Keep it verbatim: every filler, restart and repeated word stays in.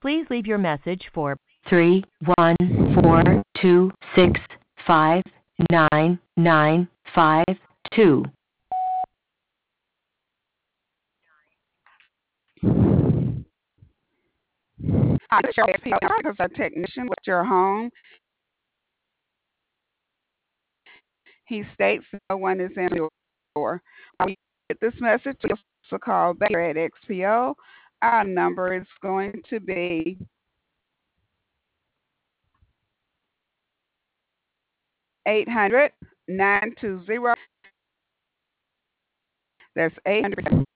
Please leave your message for three one four two six five nine nine five two. Hi, this is your X P O because a technician with your home. He states no one is in the door. When we get this message, give us a call back here at X P O. Our number is going to be eight hundred nine two zero. That's eight hundred